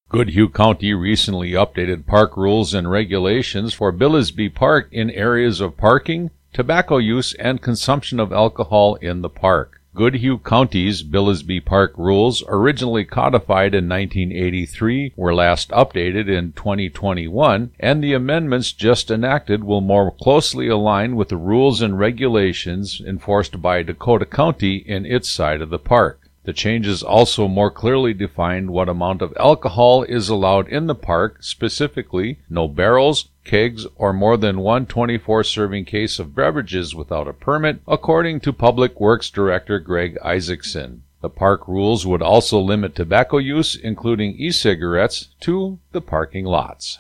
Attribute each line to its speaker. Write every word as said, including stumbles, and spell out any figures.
Speaker 1: Goodhue County recently updated park rules and regulations for Billisby Park in areas of parking, tobacco use, and consumption of alcohol in the park. Goodhue County's Billisby Park rules, originally codified in nineteen eighty-three, were last updated in twenty twenty-one, and the amendments just enacted will more closely align with the rules and regulations enforced by Dakota County in its side of the park. The changes also more clearly define what amount of alcohol is allowed in the park, specifically no barrels, kegs, or more than one twenty-four serving case of beverages without a permit, according to Public Works Director Greg Isaacson. The park rules would also limit tobacco use, including e-cigarettes, to the parking lots.